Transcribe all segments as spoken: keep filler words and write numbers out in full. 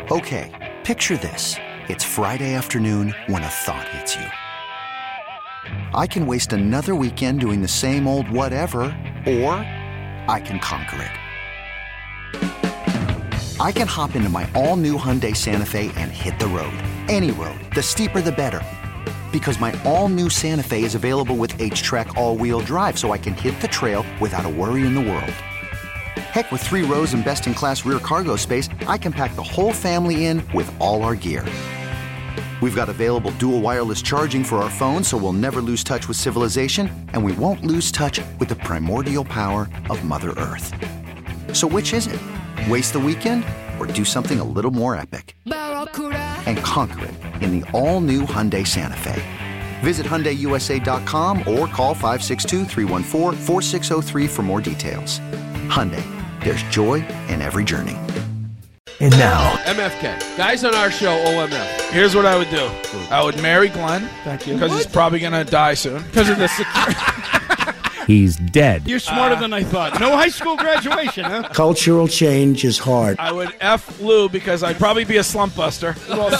Okay, picture this. It's Friday afternoon when a thought hits you. I can waste another weekend doing the same old whatever, or I can conquer it. I can hop into my all-new Hyundai Santa Fe and hit the road. Any road. The steeper, the better. Because my all-new Santa Fe is available with H-Track all-wheel drive, so I can hit the trail without a worry in the world. Heck, with three rows and best-in-class rear cargo space, I can pack the whole family in with all our gear. We've got available dual wireless charging for our phones, so we'll never lose touch with civilization, and we won't lose touch with the primordial power of Mother Earth. So which is it? Waste the weekend or do something a little more epic? And conquer it in the all-new Hyundai Santa Fe. Visit Hyundai U S A dot com or call five six two, three one four, four six zero three for more details. Hyundai, there's joy in every journey. And now, M F K. Guys on our show, O M F. Here's what I would do. I would marry Glenn. Thank you. Because he's probably going to die soon. Because of the security. he's dead. You're smarter uh, than I thought. No high school graduation, huh? Cultural change is hard. I would F Lou because I'd probably be a slump buster.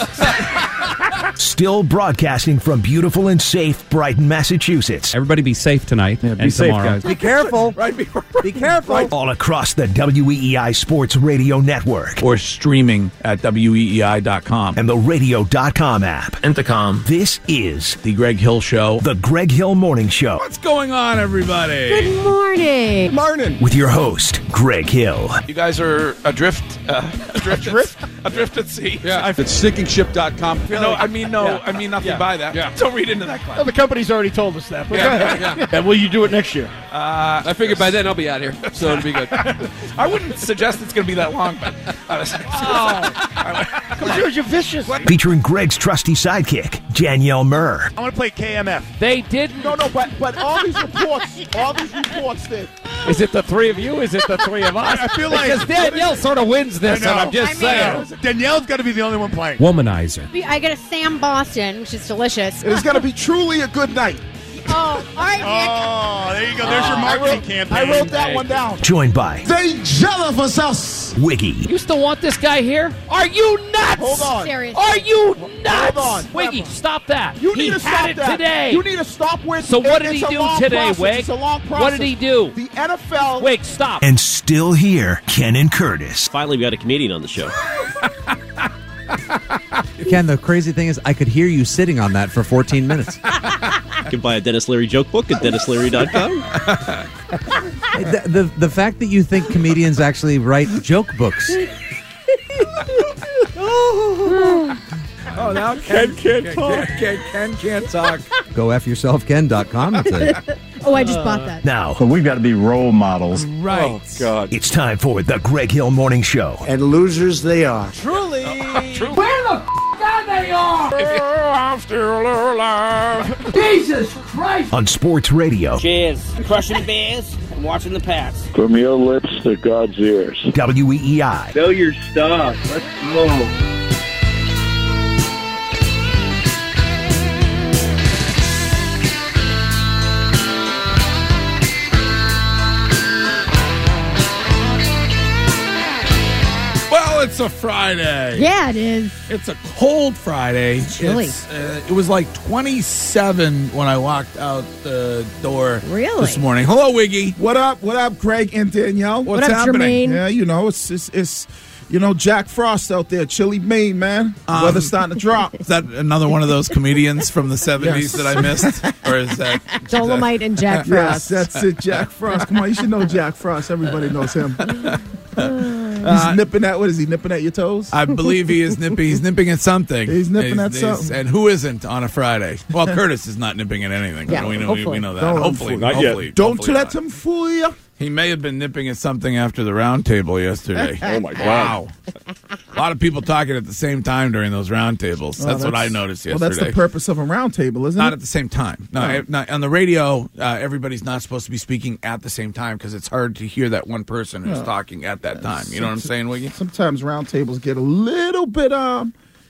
Still broadcasting from beautiful and safe Brighton, Massachusetts. Everybody be safe tonight yeah, be and safe, tomorrow. Guys. Be careful. right, be, be careful. Right. All across the W E E I Sports Radio Network. Or streaming at W E E I dot com. And the radio dot com app. Intercom. This is The Greg Hill Show. The Greg Hill Morning Show. What's going on, everybody? Good morning. Morning. With your host, Greg Hill. You guys are adrift. Uh, adrift, adrift? adrift at sea. Yeah, I, it's sinking ship dot com. No, I mean, no, yeah. I mean nothing yeah. by that. Yeah. Don't read into that, Glenn. Well, the company's already told us that. But yeah, yeah, yeah. And will you do it next year? Uh, I figured by then I'll be out here, so it'll be good. I wouldn't suggest it's going to be that long, but... Uh, oh. You're, you're vicious. Featuring Greg's trusty sidekick, Danielle Murr. I want to play K M F. They didn't. No, no, but but all these reports, all these reports did. Is it the three of you? Is it the three of us? I feel like because Danielle sort of wins this, and I'm just I mean, saying. Danielle's got to be the only one playing. Womanizer. I get a Sam Boston, which is delicious. It's going to be truly a good night. Oh, all right, Nick. Oh, there you go. There's Oh, your marketing I wrote, campaign. I wrote that Hey. one down. Joined by They jealous us. Wiggy. You still want this guy here? Are you nuts? Hold on. Seriously. Are you nuts? Hold on. Wiggy, stop that. You he need to had stop it that. today. You need to stop with. So what it, did he it's a do long today, process. Wig? It's a long process. What did he do? The N F L. Wig, stop. And still here, Ken and Curtis. Finally, we got a comedian on the show. Ken, the crazy thing is I could hear you sitting on that for fourteen minutes. You can buy a Dennis Leary joke book at Dennis Leary dot com. the, the, the fact that you think comedians actually write joke books. Oh, now Ken can't talk. Ken, Ken can't talk. Go F yourself Ken dot com. Oh, I just bought that. Now, But we've got to be role models. Right. Oh, God. it's time for the Greg Hill Morning Show. And losers they are. Truly. True. Where the f*** are they all? Oh, I'm still alive. Jesus Christ. On Sports Radio, Cheers. Crushing bears and watching the Pats. From your lips to God's ears. W E E I. Know your stuff. Let's go. Well, it's a Friday. Yeah, it is. It's a cold Friday. Chilly. It's, uh, it was like twenty-seven when I walked out the door Really? this morning. Hello, Wiggy. What up? What up, Craig and Danielle? What's What up, happening? Jermaine? Yeah, you know, it's it's, it's you know Jack Frost out there, chilly Maine, man. Um, Weather's starting to drop. Is that another one of those comedians from the seventies Yes. that I missed? Or is that... Dolomite and Jack Yes, Frost. that's it, Jack Frost. Come on, you should know Jack Frost. Everybody knows him. He's Uh, nipping at what is he nipping at your toes? I believe he is nipping. He's nipping at something. He's nipping at something. And who isn't on a Friday? Well, Curtis is not nipping at anything. Yeah, we know. We, hopefully. we know that. Don't- hopefully, Not yet. hopefully, Don't hopefully let not. him fool you. He may have been nipping at something after the round table yesterday. Oh, my God. Wow. A lot of people talking at the same time during those round tables. That's, what I noticed yesterday. Well, that's the purpose of a round table, isn't Not it? at the same time. No, Oh. eh, not- on the radio, uh, everybody's not supposed to be speaking at the same time because it's hard to hear that one person who's Oh. talking at that time. You know what I'm saying, Wiggy? Sometimes round tables get a little bit um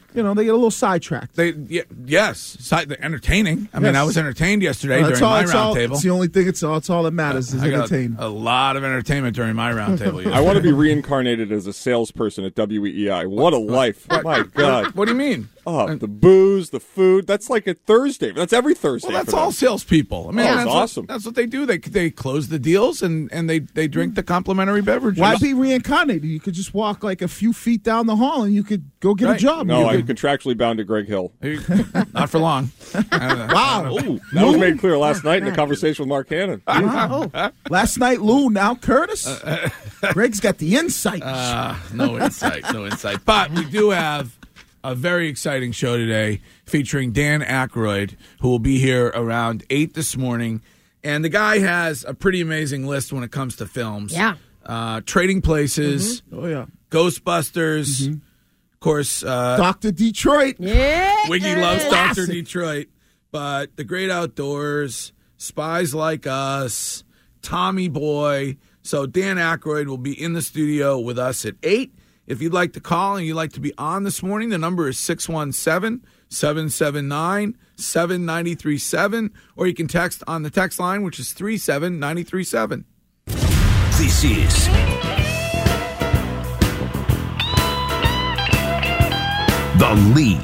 You know, they get a little sidetracked. They yeah, yes, side, they're entertaining. I mean, Yes. I was entertained yesterday Well, that's during all- my it's all- roundtable. It's the only thing. It's all. It's all that matters is I got entertainment. a lot of entertainment during my roundtable. I want to be reincarnated as a salesperson at W E E I. What a life. What? My God. What do you mean? Oh, the booze, the food. That's like a Thursday. That's every Thursday. Well, that's for them. all salespeople. I mean, Oh, that's it's what- awesome. that's what they do. They they close the deals and, and they, they drink the complimentary beverages. Why be reincarnated? You could just walk like a few feet down the hall and you could go get a Right. job. No, You I'm could- contractually bound to Greg Hill. Not for long. Wow. Ooh, that was made clear last night in a conversation with Mark Hannon. Wow. Last night, Lou. Now Curtis. Uh, Greg's got the insight. Uh, no insight, no insight. But we do have a very exciting show today featuring Dan Aykroyd, who will be here around eight this morning. And the guy has a pretty amazing list when it comes to films. Yeah. Uh, Trading Places, oh yeah, Ghostbusters, Mm-hmm. of course. Uh, Doctor Detroit. Yeah. Wiggy loves Doctor Classic. Detroit, but The Great Outdoors, Spies Like Us, Tommy Boy. So Dan Aykroyd will be in the studio with us at eight. If you'd like to call and you'd like to be on this morning, the number is six one seven, seven seven nine, seven nine three seven, or you can text on the text line, which is three seven nine three seven. This is The Lead.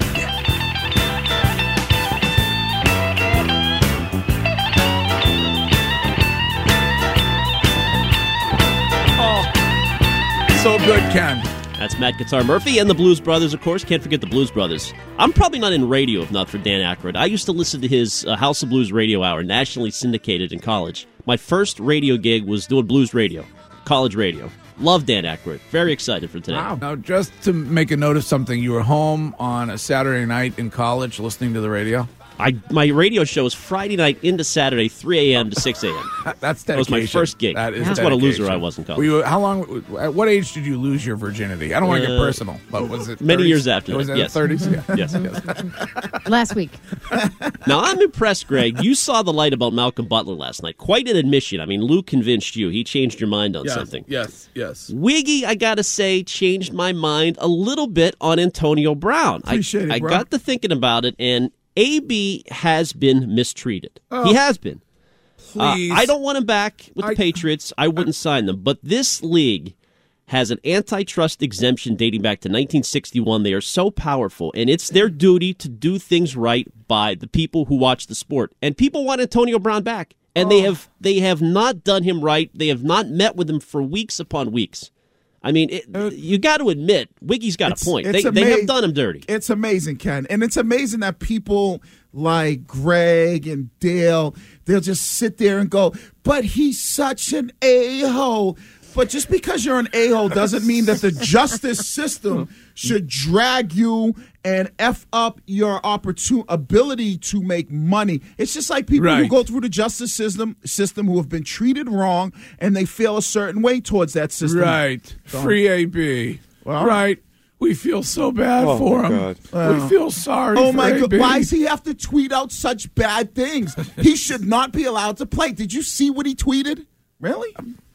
So good, Ken. That's Matt Guitar Murphy and the Blues Brothers, of course. Can't forget the Blues Brothers. I'm probably not in radio if not for Dan Aykroyd. I used to listen to his uh, House of Blues radio hour, nationally syndicated in college. My first radio gig was doing blues radio, college radio. Love Dan Aykroyd. Very excited for today. Wow. Now, just to make a note of something, you were home on a Saturday night in college listening to the radio? I My radio show is Friday night into Saturday, three a.m. to six a.m. That's dedication. That was my first gig. That is That's what a dedication. loser I was in college. Were you, how long? At what age did you lose your virginity? I don't want to get Uh, personal, but was it many thirties? years after Was that, it yes. in the thirties? Yeah. Yes, yes. Last week. Now, I'm impressed, Greg. You saw the light about Malcolm Butler last night. Quite an admission. I mean, Lou convinced you. He changed your mind on Yes, something. Yes, yes. Wiggy, I got to say, changed my mind a little bit on Antonio Brown. Appreciate I, it, I bro. got to thinking about it, and A B has been mistreated. Oh. He has been. Uh, Please. I don't want him back with the I- Patriots. I wouldn't sign them. But this league has an antitrust exemption dating back to nineteen sixty-one. They are so powerful, and it's their duty to do things right by the people who watch the sport. And people want Antonio Brown back, and they have they have not done him right. They have not met with him for weeks upon weeks. I mean, it, you got to admit, Wiggy's got It's- a point. They, it's they have ama- done him dirty. It's amazing, Ken. And it's amazing that people like Greg and Dale, they'll just sit there and go, but he's such an a-hole. But just because you're an a-hole doesn't mean that the justice system should drag you and F up your opportun- ability to make money. It's just like people who Right. go through the justice system system who have been treated wrong and they feel a certain way towards that system. Right. So- Free A B. Well- right. We feel so bad Oh, for my him. God. Well. we feel sorry Oh for my A God! B. Why does he have to tweet out such bad things? He should not be allowed to play. Did you see what he tweeted? Really?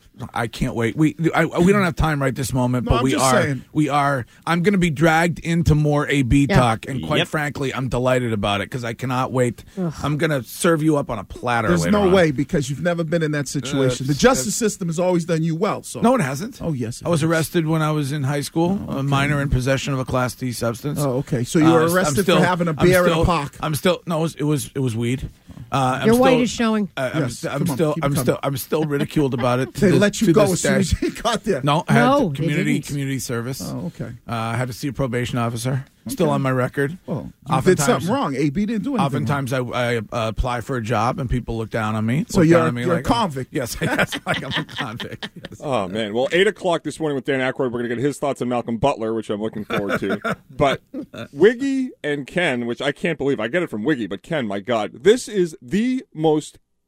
I can't wait. We I, we don't have time right this moment, No, but I'm we just are. saying. We are. I'm going to be dragged into more A B Yeah. talk, and quite Yep. frankly, I'm delighted about it because I cannot wait. I'm going to serve you up on a platter. There's later no on. way because you've never been in that situation. Uh, the justice system has always done you well. So No, it hasn't. Oh yes, it I was has. arrested when I was in high school, a minor in possession of a Class D substance. Oh, okay. So you were Uh, I'm arrested still- for having a I'm beer still- in a park. I'm still no. It was it was, it was weed. Uh, I'm Your still, white is showing. Uh, I'm, Yes, I'm come on, still. keep it I'm coming. still. I'm still ridiculed about it. to They this- let you to go this as soon day. as you got there. No, I had No, to- they community didn't. community service. Oh, okay. Uh, I had to see a probation officer. Still Okay. on my record. Well, you did Oftentimes- something wrong. A B didn't do anything. Oftentimes, I, I uh, apply for a job and people look down on me. So look you're- down on me you're a like I'm- convict. Yes, yes, like I'm a convict. Yes. Oh, man. Well, eight o'clock this morning with Dan Aykroyd, we're going to get his thoughts on Malcolm Butler, which I'm looking forward to. But Wiggy and Ken, which I can't believe. I get it from Wiggy, but Ken, my God. This is the most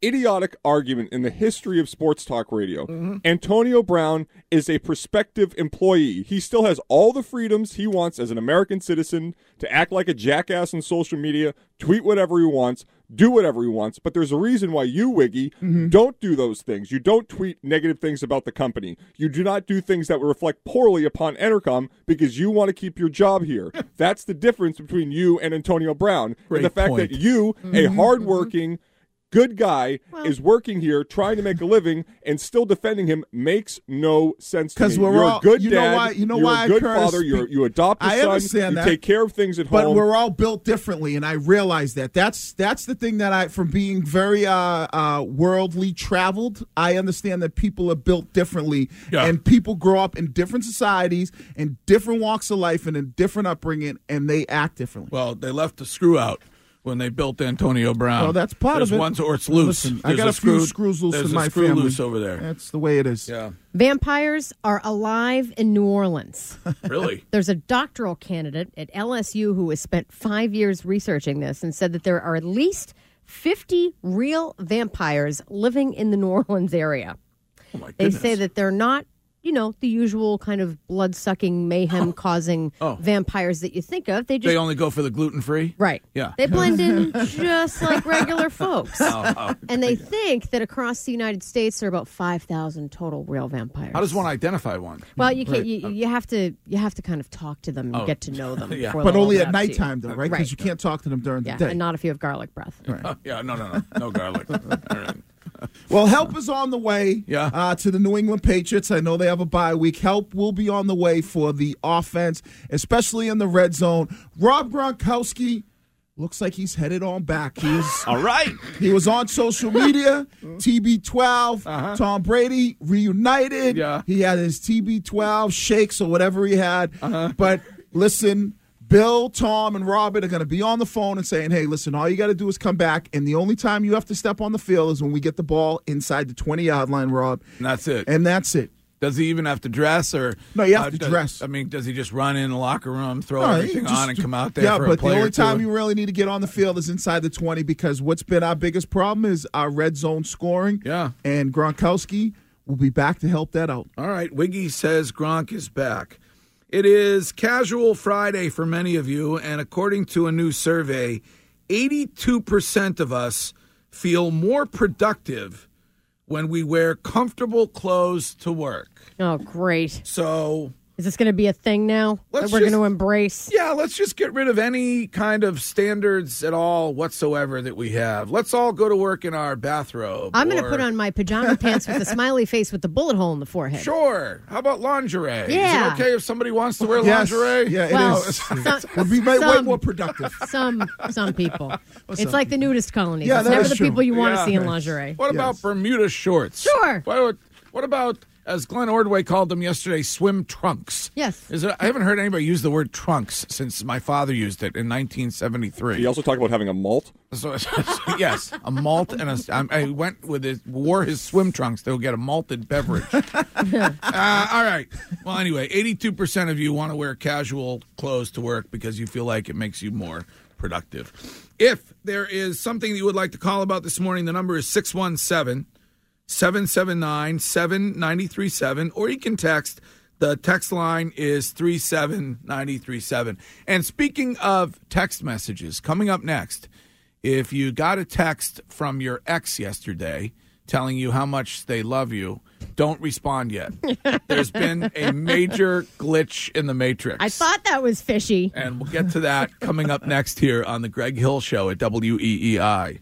idiotic argument in the history of sports talk radio. Mm-hmm. Antonio Brown is a prospective employee. He still has all the freedoms he wants as an American citizen to act like a jackass on social media, tweet whatever he wants, do whatever he wants. But there's a reason why you, Wiggy, Mm-hmm. don't do those things. You don't tweet negative things about the company. You do not do things that would reflect poorly upon Entercom because you want to keep your job here. That's the difference between you and Antonio Brown. Great and the fact point. that you, a hardworking, good guy, Well- is working here trying to make a living and still defending him makes no sense to me. 'Cause we're you're all- a good you know dad. why- you know you're why, a good Curtis, father. You're, you adopt a I son. understand you that. take care of things at But home. we're all built differently, and I realize that. That's that's the thing that I, from being very uh, uh, worldly traveled, I understand that people are built differently, Yeah. and people grow up in different societies, in different walks of life, and in different upbringing, and they act differently. Well, they left the screw out when they built Antonio Brown. Well, that's part There's of it. One, or it's loose. Listen, I There's got a, screw, few screws loose there's in a my screw family. loose over there. That's the way it is. Yeah, Vampires are alive in New Orleans. really. There's a doctoral candidate at L S U who has spent five years researching this and said that there are at least fifty real vampires living in the New Orleans area. Oh my They goodness. say that they're not, you know, the usual kind of blood-sucking, mayhem-causing Oh. vampires that you think of. They just They only go for the gluten free. right. Yeah. They blend in just like regular folks. Oh, oh. And they think that across the United States there are about five thousand total real vampires. How does one identify one? Well, you can't. Right. You, you have to. You have to kind of talk to them and Oh. get to know them. Yeah. before But they'll only open at up to you. nighttime, though, right? Because Right. you can't talk to them during Yeah, the day. and not if you have garlic breath. Oh, yeah, no, no, no, no garlic. All right. Well, help is on the way Yeah. uh, to the New England Patriots. I know they have a bye week. Help will be on the way for the offense, especially in the red zone. Rob Gronkowski looks like he's headed on back. He was, All right. he was on social media, T B twelve, Tom Brady reunited. Yeah. He had his T B twelve shakes or whatever he had. But listen, Bill, Tom, and Robert are going to be on the phone and saying, hey, listen, all you got to do is come back, and the only time you have to step on the field is when we get the ball inside the twenty-yard line, Rob. And that's it. And that's it. Does he even have to dress, or No, you have uh, to does- dress. I mean, does he just run in the locker room, throw No, everything you just- on, and come out there yeah, for but a play the or only two? time you really need to get on the field is inside the twenty, because what's been our biggest problem is our red zone scoring. Yeah. And Gronkowski will be back to help that out. All right, Wiggy says Gronk is back. It is Casual Friday for many of you, and according to a new survey, eighty-two percent of us feel more productive when we wear comfortable clothes to work. Oh, great! So, Is this going to be a thing now that Let's we're just- going to embrace? yeah, let's just get rid of any kind of standards at all whatsoever that we have. Let's all go to work in our bathrobe. I'm going to or- put on my pajama pants with a smiley face with the bullet hole in the forehead. Sure. How about lingerie? Yeah. Is it okay if somebody wants to wear Yes. lingerie? Yeah, it Well, is. some, Would be way, way some- more productive. some some people. It's some like the nudist colonies. Yeah, it's that never is the true. people you want to Yeah. see in lingerie. What about Yes. Bermuda shorts? Sure. What, what about, as Glenn Ordway called them yesterday, swim trunks? Yes. Is it, I haven't heard anybody use the word trunks since my father used it in nineteen seventy-three. He also talked about having a malt. So, yes, a malt and a. I went with his, wore his swim trunks to get a malted beverage. uh, all right. Well, anyway, eighty-two percent of you want to wear casual clothes to work because you feel like it makes you more productive. If there is something that you would like to call about this morning, the number is six one seven, seven seven nine, seven nine three seven, or you can text. The text line is three seven nine three seven. And speaking of text messages, coming up next, if you got a text from your ex yesterday telling you how much they love you, don't respond yet. There's been a major glitch in the Matrix. I thought that was fishy. And we'll get to that coming up next here on the Greg Hill Show at W E E I.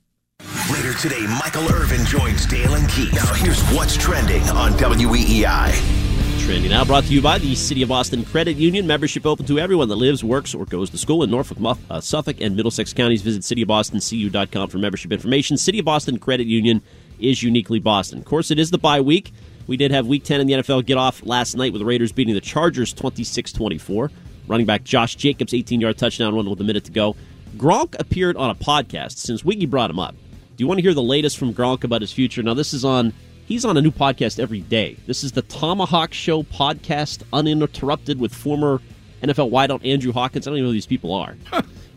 Later today, Michael Irvin joins Dale and Keith. Now here's what's trending on W E E I. Trending now brought to you by the City of Boston Credit Union. Membership open to everyone that lives, works, or goes to school in Norfolk, Muff, uh, Suffolk, and Middlesex counties. Visit city of boston c u dot com for membership information. City of Boston Credit Union is uniquely Boston. Of course, it is the bye week. We did have Week ten in the N F L get off last night with the Raiders beating the Chargers twenty-six twenty-four. Running back Josh Jacobs, eighteen-yard touchdown run with a minute to go. Gronk appeared on a podcast since Wiggy brought him up. Do you want to hear the latest from Gronk about his future? Now, this is on... He's on a new podcast every day. This is the Tomahawk Show podcast, uninterrupted, with former N F L wideout Andrew Hawkins. I don't even know who these people are.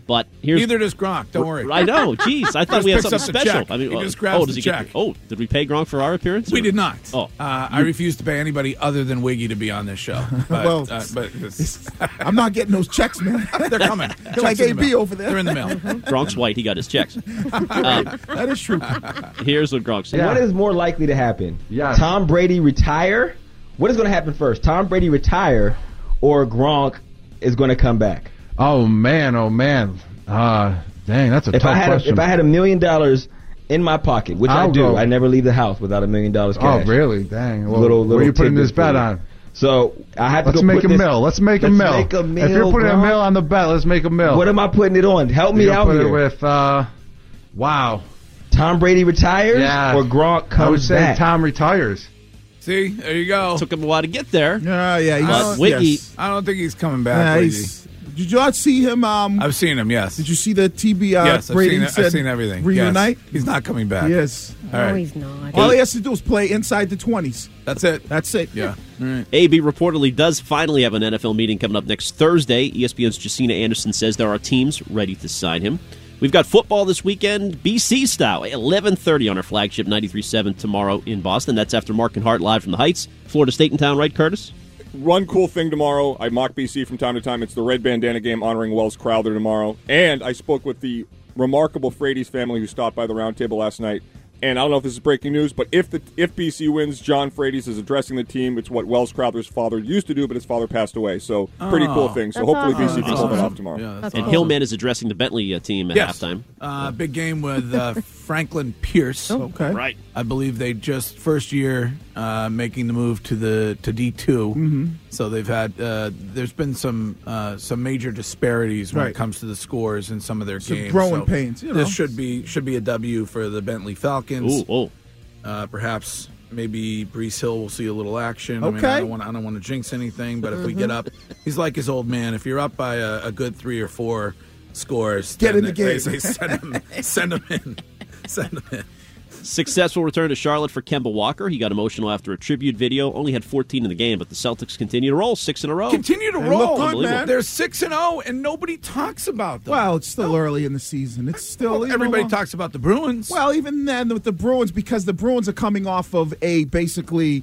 But here's Neither does Gronk. Don't worry. I know. Jeez, I thought Just we had picks something up the special. check. I mean, He oh, just grabs oh, does the he check. Get, oh, did we pay Gronk for our appearance? We or- did not. Oh, Uh, I refuse to pay anybody other than Wiggy to be on this show. But, Well, uh, but it's- I'm not getting those checks, man. they're coming. They're like Checks in A the B mail. over there. They're in the mail. Gronk's white. He got his checks. Um, That is true. here's what Gronk said. What is more likely to happen? Yeah. Tom Brady retire? What is going to happen first? Tom Brady retire or Gronk is going to come back? Oh man, oh man. Uh, dang, that's a If tough I had a, question. if I had a million dollars in my pocket, which I'll I do, go- I never leave the house without a million dollars oh cash. really? Dang. Well, Little- what little are you putting tidbit this bet for you. on? So I have to Let's go make put a this- mill. Let's make a let's mill. Make a mill. If you're putting Gronk. a mill on the bet, let's make a mill. What am I putting it on? Help me You're out put here. it with uh, wow. Tom Brady retires Yeah. or Gronk comes I would say back? Tom retires. See, there you go. Took him a while to get there. Yeah, yeah. He's, But Wiggy, yes. I don't think he's coming back. Yeah, Wiggy. he's- did you not see him? Um, I've seen him. Yes. did you see the T B? Uh, yes, I've Brady seen, it. said I've seen everything. reunite? Yes. He's not coming back. Yes. All right. No, he's not. All he has to do is play inside the twenties. That's it. That's it. Yeah. All right. A B reportedly does finally have an N F L meeting coming up next Thursday. E S P N's Jacina Anderson says there are teams ready to sign him. We've got football this weekend, B C style, eleven thirty on our flagship ninety-three point seven tomorrow in Boston. That's after Mark and Hart live from the Heights. Florida State in town, right, Curtis? One cool thing tomorrow, I mock B C from time to time. It's the Red Bandana game honoring Wells Crowther tomorrow. And I spoke with the remarkable Frady's family who stopped by the round table last night. And I don't know if this is breaking news, but if the if B C wins, John Frady's is addressing the team. It's what Wells Crowther's father used to do, but his father passed away. So pretty Oh, cool thing. So that's hopefully awesome. B C can That's pull that awesome. off tomorrow. Yeah, that's And awesome. Hillman is addressing the Bentley uh, team at Yes. halftime. Uh, big game with uh, Franklin Pierce. Okay. Right. I believe they just first year uh, making the move to the to D two. Mm-hmm. So they've had uh, there's been some uh, some major disparities when Right. it comes to the scores in some of their Some games. growing so pains, you know. This should be should be a W for the Bentley Falcons. Ooh, oh. Uh, perhaps maybe Brees Hill will see a little action. I mean, Okay. I don't want I don't want to jinx anything, but if we get up, he's like his old man. If you're up by a, a good three or four scores, Get then in the they game. say send him, send him in, send him in. Successful return to Charlotte for Kemba Walker. He got emotional after a tribute video. Only had fourteen in the game, but the Celtics continue to roll six in a row. Continue to They roll. look good, Unbelievable. man. They're six and zero, and nobody talks about them. Well, it's still early in the season. It's still you know, everybody uh, talks about the Bruins. Well, even then with the Bruins, because the Bruins are coming off of a basically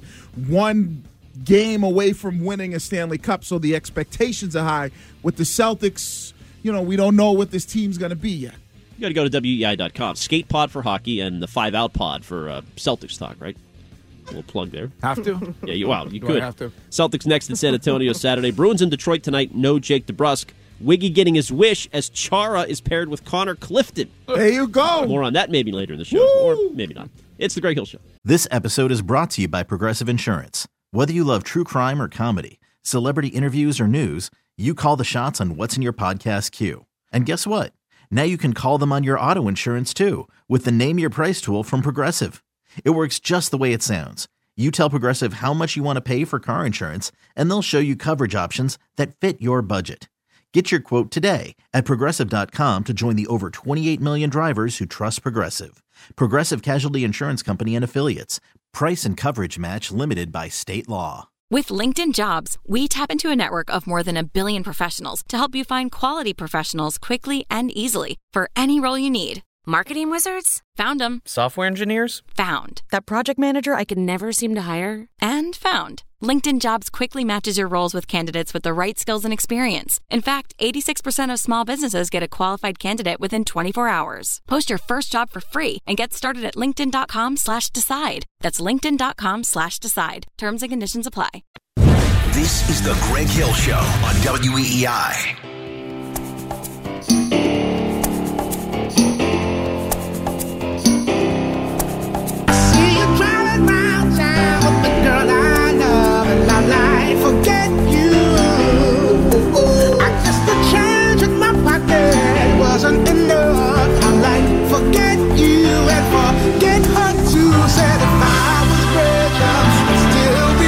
one game away from winning a Stanley Cup, so the expectations are high. With the Celtics, you know, we don't know what this team's going to be yet. You got to go to W E I dot com. Skate Pod for hockey and the Five Out Pod for uh, Celtics talk, right? A little plug there. have to. Yeah, you, wow, you Do could. I have to? Celtics next in San Antonio Saturday. Bruins in Detroit tonight. No Jake DeBrusk. Wiggy getting his wish as Chara is paired with Connor Clifton. There you go. More on that maybe later in the show, Woo! or maybe not. It's the Greg Hill Show. This episode is brought to you by Progressive Insurance. Whether you love true crime or comedy, celebrity interviews or news, you call the shots on what's in your podcast queue. And guess what? Now you can call them on your auto insurance too with the Name Your Price tool from Progressive. It works just the way it sounds. You tell Progressive how much you want to pay for car insurance, and they'll show you coverage options that fit your budget. Get your quote today at Progressive dot com to join the over twenty-eight million drivers who trust Progressive. Progressive Casualty Insurance Company and Affiliates. Price and coverage match limited by state law. With LinkedIn Jobs, we tap into a network of more than a billion professionals to help you find quality professionals quickly and easily for any role you need. Marketing wizards? Found them. Software engineers? Found. That project manager I could never seem to hire? And found. LinkedIn Jobs quickly matches your roles with candidates with the right skills and experience. In fact, eighty-six percent of small businesses get a qualified candidate within twenty-four hours. Post your first job for free and get started at linkedin.com slash decide. That's linkedin.com slash decide. Terms and conditions apply. This is the Greg Hill Show on W E E I. Forget you. I guess the change in my pocket wasn't enough. I'm like, forget you and forget her too. Said if I was richer, I'd still be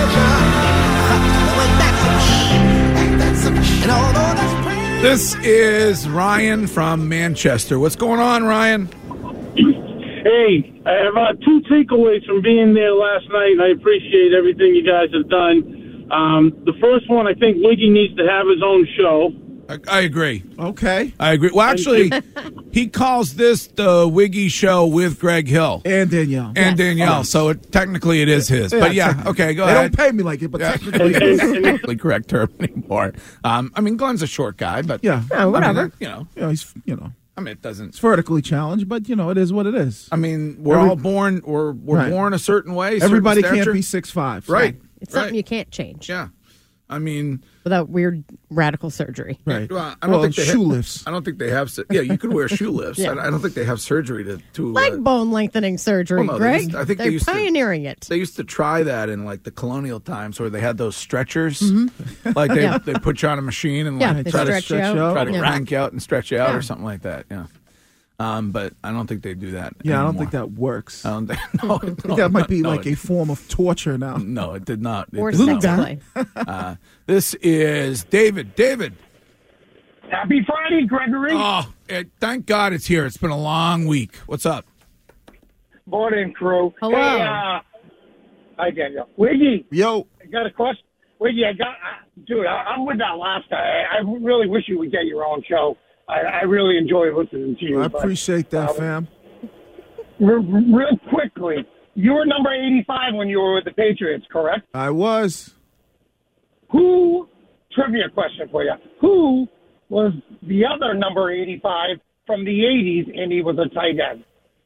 richer. Ain't that some shit? And although that's crazy. This is Ryan from Manchester. What's going on, Ryan? Hey, I have uh, two takeaways from being there last night, and I appreciate everything you guys have done. Um, the first one, I think Wiggy needs to have his own show. I, I agree. Okay. I agree. Well, actually, he calls this the Wiggy Show with Greg Hill. And Danielle. And Yes. Danielle. Yes. So it, technically it is his. Yeah, but yeah, technically. okay, go they ahead. don't pay me like it, but Yeah. technically it is. Technically correct term anymore. Um, I mean, Glenn's a short guy, but Yeah. Yeah, whatever. I mean, you know, You know, he's, you know, I mean, it doesn't. it's vertically challenged, but, you know, it is what it is. I mean, we're Every- all born. We're we're Right. born a certain way. certain Everybody can't stature. be six five. Right. It's right. something you can't change. Yeah. I mean, without weird radical surgery. Right. Well, I don't Well, think they shoe ha- lifts. I don't think they have. su- Yeah, you could wear shoe lifts. Yeah. I, I don't think they have surgery to to. Leg uh, bone lengthening surgery, well, no, they Greg. used- I think they They're used to- pioneering it. They used to try that in like the colonial times where they had those stretchers. Like they Yeah. they put you on a machine and Yeah, like they try to stretch you out. try to Yeah. crank you out and stretch you out Yeah. or something like that. Yeah. Um, but I don't think they do that. Yeah, I don't anymore. think that works. I don't think. No, I think that might be no, like it- a form of torture now. No, it did not. It Or did sex not. play. Uh, this is David. David. Happy Friday, Gregory. Oh, it, thank God it's here. It's been a long week. What's up? Morning, crew. Hello. Hey, uh, hi, Daniel. Wiggy, Yo. I got a question. Wiggy, I got, uh, dude, I, I'm with that last guy. I, I really wish you would get your own show. I, I really enjoy listening to you. I but, appreciate that, uh, fam. Real, real quickly, you were number eighty-five when you were with the Patriots, correct? I was. Who, trivia question for you, who was the other number eighty-five from the eighties and he was a tight end?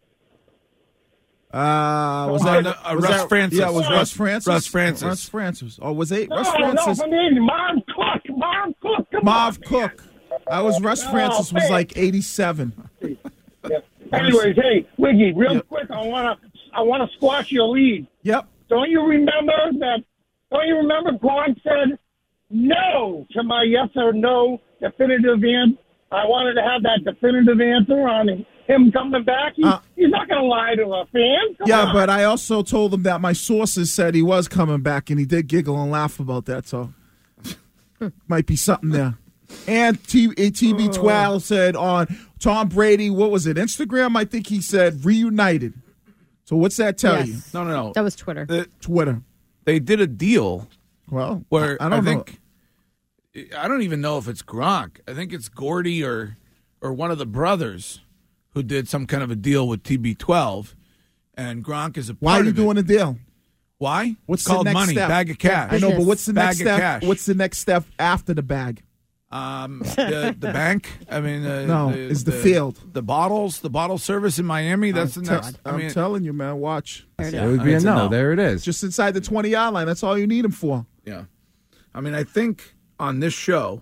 Uh, was Oh, that, no, uh, was Russ that- Francis. Yeah, it was Oh. Russ Francis. Russ Francis. Russ Francis. Oh, was it No, Russ no, Francis? from the eighties. Marv Cook. Marv Cook. Come Marv on, Cook. I was Russ Oh, Francis was man. like eighty-seven. man. Yeah. Anyways, hey, Wiggy, real Yep. quick, I wanna, I wanna squash your lead. Yep. Don't you remember that? Don't you remember Gronk said no to my yes or no definitive answer? I wanted to have that definitive answer on him coming back. He, Uh, he's not going to lie to a fan. Come Yeah, on. but I also told him that my sources said he was coming back, and he did giggle and laugh about that. So might be something there. And T- T B twelve said on Tom Brady, what was it, Instagram? I think he said reunited. So what's that tell Yes. you? No, no, no. That was Twitter. The- Twitter. they did a deal Well, where I, I don't know. think I don't even know if it's Gronk. I think it's Gordy or or one of the brothers who did some kind of a deal with T B twelve, and Gronk is a part Why are you of doing it. a deal? Why? What's it's called the next money, step? bag of cash. I know, but what's the Bag next of step? cash. What's the next step after the bag? Um, the, the bank. I mean, uh, No, the, it's the field. The bottles, the bottle service in Miami. That's I'm the te- next. I I'm mean, telling you, man. Watch. There it It is. would be a It's a no. no. There it is. Just inside the twenty yard line. That's all you need him for. yeah. I mean, I think on this show,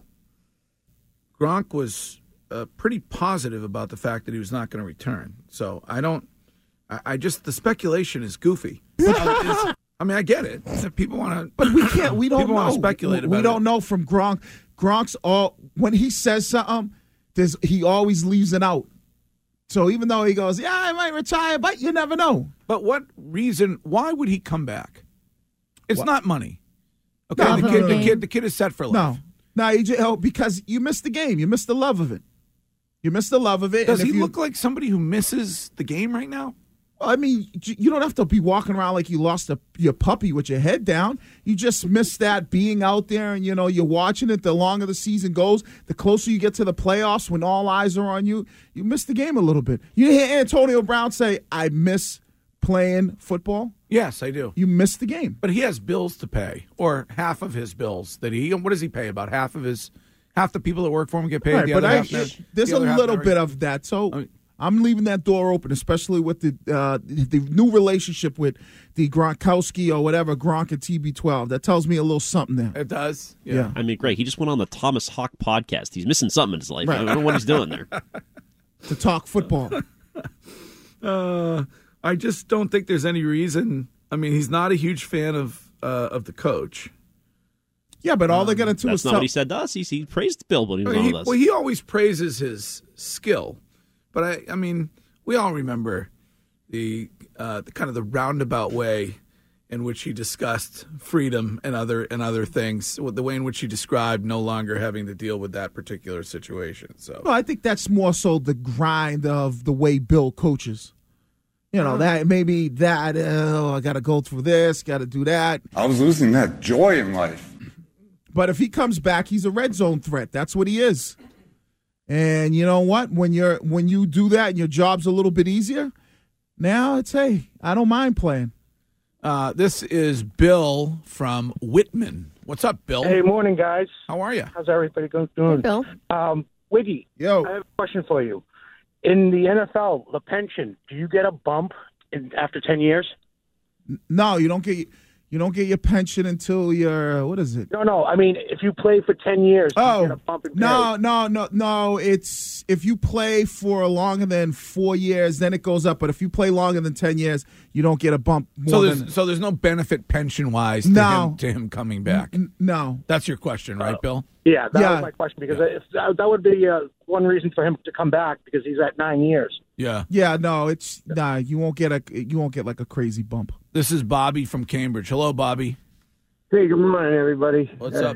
Gronk was uh, pretty positive about the fact that he was not going to return. So I don't. I, I just the speculation is goofy. Uh, it's- I mean, I get it. If people want to, But we can't. We don't people know. want to speculate we about we don't it. know from Gronk. Gronk's all when he says something, there's he always leaves it out. So even though he goes, yeah, I might retire, but you never know. But what reason? Why would he come back? It's What? not money. Okay, No, the no, kid, no, the no. kid, the kid is set for life. No, no, you just, oh, because you missed the game. You missed the love of it. You missed the love of it. Does and he if you, look like somebody who misses the game right now? I mean, you don't have to be walking around like you lost a, your puppy with your head down. You just miss that being out there, and you know you're watching it. The longer the season goes, the closer you get to the playoffs, when all eyes are on you, you miss the game a little bit. You hear Antonio Brown say, "I miss playing football." Yes, I do. You missed the game, But he has bills to pay, or half of his bills that he. What does he pay? About half of his, half the people that work for him get paid. right? the But other I, half, the there's a other half little never- bit of that. So I mean- I'm leaving that door open, especially with the uh, the new relationship with the Gronkowski or whatever Gronk and T B twelve. That tells me a little something there. It does. Yeah. Yeah. I mean, great. He just went on the Thomas Hawk podcast. He's missing something in his life. I don't know what he's doing there. To talk football. Uh, I just don't think there's any reason. I mean, he's not a huge fan of uh, of the coach. Yeah, but all they're going to do That's is not tell. what he said to us. He, he praised Bill when he was I mean, on he, with us. well, he always praises his skill, but I, I mean, we all remember the, uh, the kind of the roundabout way in which he discussed freedom and other and other things. The way in which he described no longer having to deal with that particular situation. So, Well, I think that's more so the grind of the way Bill coaches. You know, that maybe that, oh, I got to go through this, got to do that. I was losing that joy in life. But if he comes back, he's a red zone threat. That's what he is. And you know what? When you're when you do that and your job's a little bit easier, now it's, hey, I don't mind playing. Uh, this is Bill from Whitman. What's up, Bill? Hey, morning, guys. How are you? How's everybody going? Doing? Hey, Bill. Um, Wiggy, Yo. I have a question for you. In the N F L, the pension, do you get a bump in, after ten years? No, you don't get you don't get your pension until you're, what is it? No, no. I mean, if you play for ten years, Oh, you get a bump in pay. no, no, no, no. It's if you play for longer than four years, then it goes up. But if you play longer than ten years, you don't get a bump more So there's than. so there's no benefit pension wise to, No. him, to him coming back. N- no. That's your question, right, Bill? Yeah, that Yeah. was my question because if, that, that would be uh, one reason for him to come back because he's at nine years. Yeah. Yeah, no, it's nah. You won't get a you won't get like a crazy bump. This is Bobby from Cambridge. Hello, Bobby. Hey, good morning, everybody. What's Uh, up?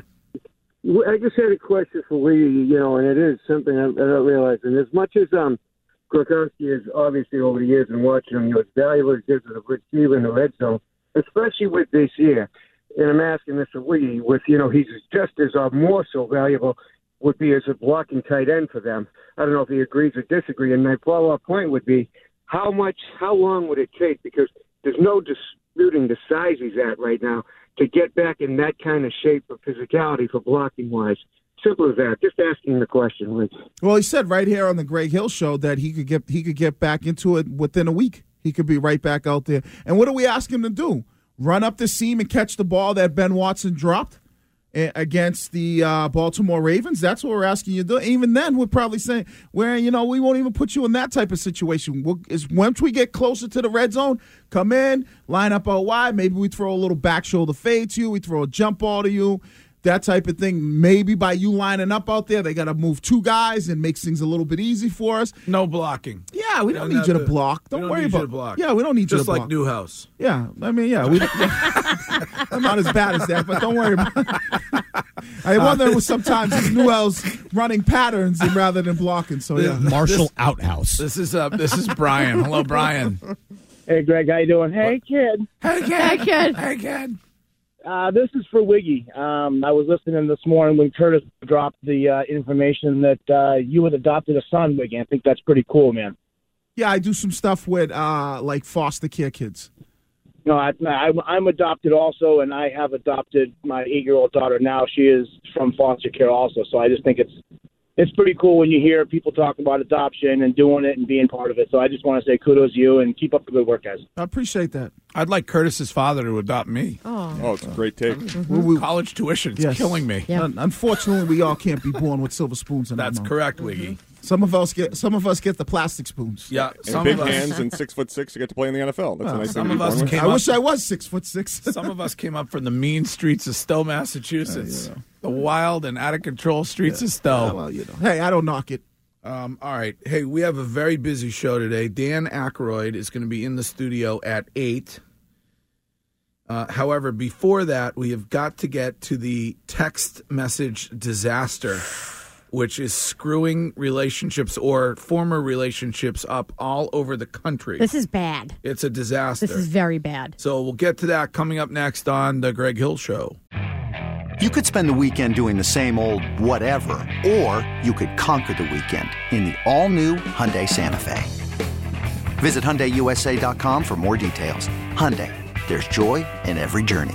I just had a question for Lee, you know, and it is something I, I don't realize. And as much as um, Gronkowski is obviously over the years and watching him, you know, as valuable as he is as a receiver in the red zone, especially with this year, and I'm asking this of Lee, with, you know, he's just as or more so valuable would be as a blocking tight end for them. I don't know if he agrees or disagrees. And my follow-up point would be, how much, how long would it take? Because there's no disputing the size he's at right now to get back in that kind of shape of physicality for blocking-wise. Simple as that. Just asking the question, Lee. Well, he said right here on the Greg Hill show that he could get he could get back into it within a week. He could be right back out there. And what do we ask him to do? Run up the seam and catch the ball that Ben Watson dropped against the uh, Baltimore Ravens? That's what we're asking you to do. Even then, we're probably saying, where, you know, we won't even put you in that type of situation. We'll, is once we get closer to the red zone, come in, line up out wide. Maybe we throw a little back shoulder fade to you. We throw a jump ball to you. That type of thing. Maybe by you lining up out there, they got to move two guys and makes things a little bit easy for us. No blocking. Yeah, we don't Yeah, need you to the- block. we Don't don't worry need you about to block. Yeah, we don't need you Just to like block. Newhouse. Yeah, I mean, yeah, we, I'm not as bad as that, but don't worry about it. I wonder with sometimes it's Newell's running patterns and rather than blocking. So yeah, This- This is uh, this is Brian. Hello, Brian. Hey, Greg, how you doing? Hey, kid. Hey, kid. Hey, kid. Hey, kid. Uh, this is for Wiggy. Um, I was listening this morning when Curtis dropped the uh, information that uh, you had adopted a son, Wiggy. I think that's pretty cool, man. yeah, I do some stuff with uh, like foster care kids. No, I, I'm, I'm adopted also, and I have adopted my eight-year-old daughter now. She is from foster care also, so I just think it's it's pretty cool when you hear people talking about adoption and doing it and being part of it. So I just want to say kudos to you and keep up the good work, guys. I appreciate that. I'd like Curtis's father to adopt me. Oh, Oh, it's a great take. College tuition. It's Yes. killing me. Un- unfortunately, we all can't be born with silver spoons in our That's mouth. correct, Wiggy. Some of us get some of us get the plastic spoons. Yeah, And some big of us, hands and six foot six to get to play in the N F L. That's Well, a nice some thing to of be us born with. came I up. wish I was six foot six. Some of us came up from the mean streets of Stowe, Massachusetts. The wild and out of control streets of Stowe. Well, you know, hey, I don't knock it. Um, all right. Hey, we have a very busy show today. Dan Aykroyd is going to be in the studio at eight. Uh, however, before that, we have got to get to the text message disaster, which is screwing relationships or former relationships up all over the country. This is bad. It's a disaster. This is very bad. So we'll get to that coming up next on The Greg Hill Show. You could spend the weekend doing the same old whatever, or you could conquer the weekend in the all-new Hyundai Santa Fe. Visit Hyundai U S A dot com for more details. Hyundai, there's joy in every journey.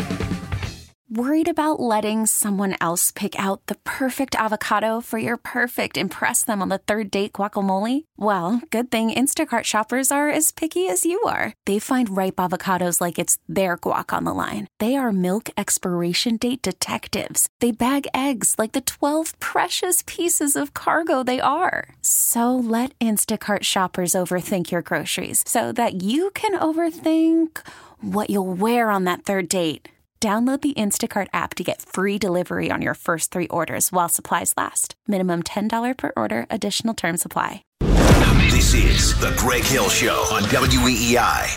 Worried about letting someone else pick out the perfect avocado for your perfect impress them on the third date guacamole? Well, good thing Instacart shoppers are as picky as you are. They find ripe avocados like it's their guac on the line. They are milk expiration date detectives. They bag eggs like the twelve precious pieces of cargo they are. So let Instacart shoppers overthink your groceries so that you can overthink what you'll wear on that third date. Download the Instacart app to get free delivery on your first three orders while supplies last. Minimum ten dollars per order. Additional terms apply. This is The Greg Hill Show on W E E I.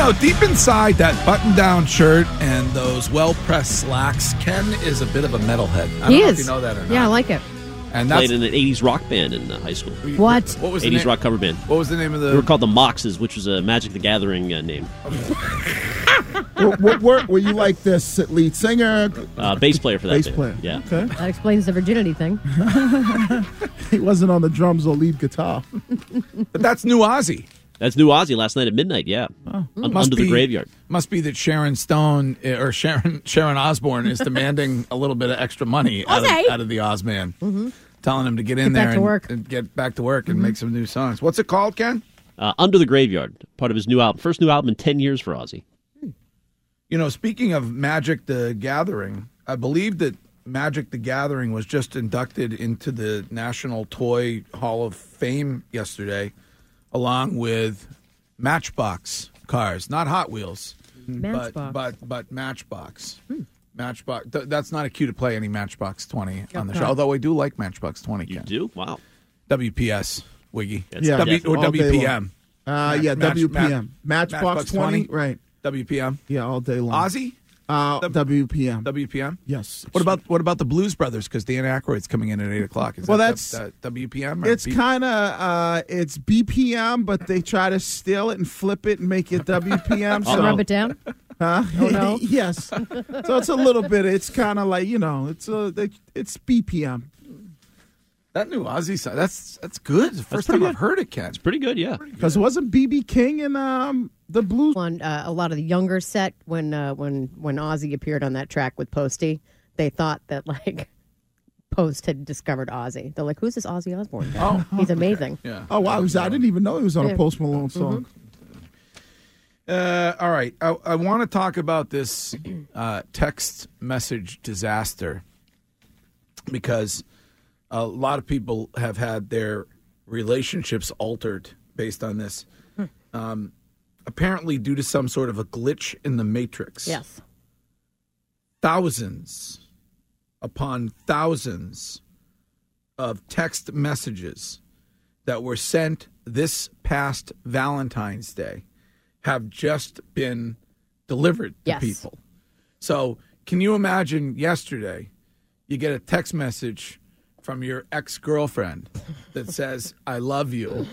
know, deep inside that button-down shirt and those well-pressed slacks, Ken is a bit of a metalhead. I don't He know is. if you know that or not. Yeah, I like it. And that's, Played in an eighties rock band in uh, high school. What? What was the eighties name? rock cover band. What was the name of the? They were called the Moxes, which was a Magic the Gathering uh, name. what, what, were, were you like this lead singer? Uh, bass player for that Bass band. player. Yeah. Okay. That explains the virginity thing. He wasn't on the drums or lead guitar. But that's new Ozzy. That's new Ozzy last night at midnight, yeah. Un- Must under the be- graveyard. Must be that Sharon Stone uh, or Sharon Sharon Osbourne is demanding a little bit of extra money out of, Ozzy! out of the Ozman, Mm-hmm. telling him to get in Get there back to and, work. and get back to work and make some new songs. What's it called, Ken? Uh, under the Graveyard, part of his new album. First new album in ten years for Ozzy. You know, speaking of Magic the Gathering, I believe that Magic the Gathering was just inducted into the National Toy Hall of Fame yesterday, along with Matchbox cars, not Hot Wheels, Matchbox. but but but Matchbox. Matchbox. Th- that's not a cue to play any Matchbox twenty on the Okay. show. Although I do like Matchbox twenty. You Ken. do? Wow. W P S Wiggy. That's Yeah. W, or all day W P M. long. Uh, Match- yeah, match- W P M. match- Matchbox Matchbox twenty, twenty? right. W P M. Yeah, all day long. Ozzy. Uh, W P M. W P M. Yes. What about what about the Blues Brothers? Because Dan Aykroyd's coming in at eight o'clock. Is Well, that that's- that- that W P M. or It's B- kind of uh, it's B P M, but they try to steal it and flip it and make it W P M. So rub it down. Huh? Oh, no. Yes. So it's a little bit. It's kind of like you know. It's a. It's B P M. that new Ozzy song. That's that's good. It's the first pretty time I've good. heard it, Ken. It's pretty good, yeah. Because it wasn't B B King and um the blues. On uh, a lot of the younger set when uh, when when Ozzy appeared on that track with Posty, they thought that like Post had discovered Ozzy. They're like, "Who's this Ozzy Osbourne guy? Oh, He's amazing." Yeah. Oh wow! He was, I didn't even know he was on Yeah. a Post Malone song. Uh, all right. I, I want to talk about this uh, text message disaster because a lot of people have had their relationships altered based on this. Um, apparently, due to some sort of a glitch in the matrix. Yes. Thousands upon thousands of text messages that were sent this past Valentine's Day have just been delivered to Yes. people. So, can you imagine yesterday you get a text message from your ex-girlfriend that says, I love you,